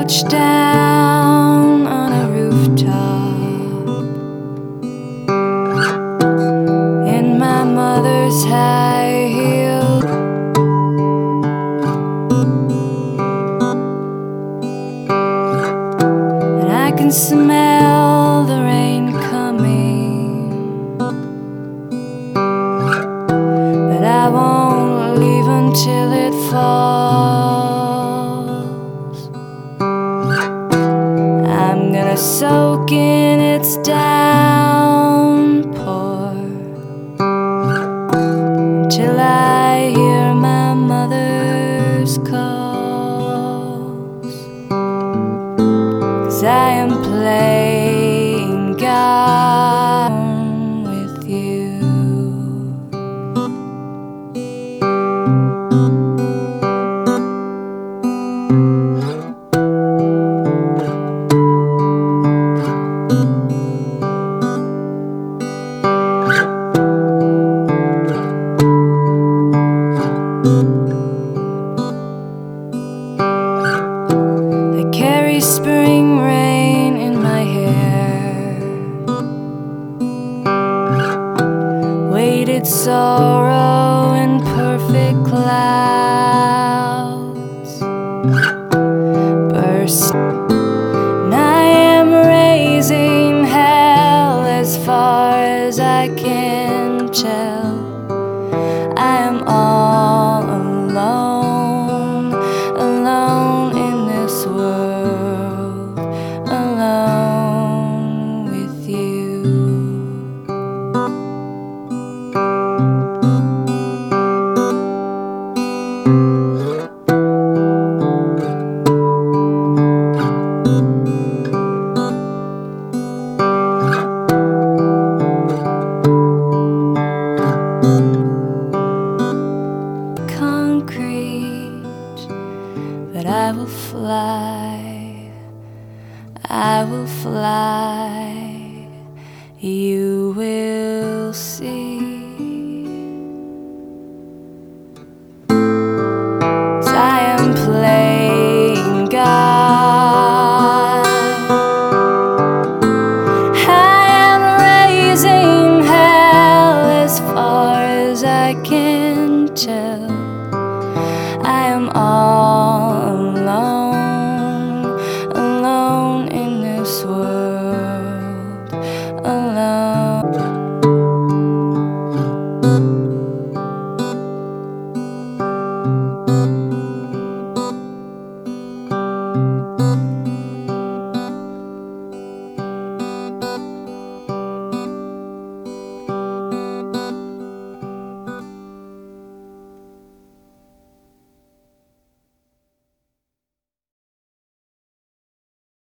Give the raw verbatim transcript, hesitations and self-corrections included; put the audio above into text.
crouch down on a rooftop in my mother's high heels, and I can smell the rain coming, but I won't leave until it falls. I'm gonna soak in its downpour till I hear my mother's calls, 'cause I am playing God with you. I carry spring rain in my hair, weighted sorrow in perfect clouds burst, and I am raising hell as far as I can tell. I am all alone, alone in this world, alone with you. Concrete, but I will fly, I will fly, you will see.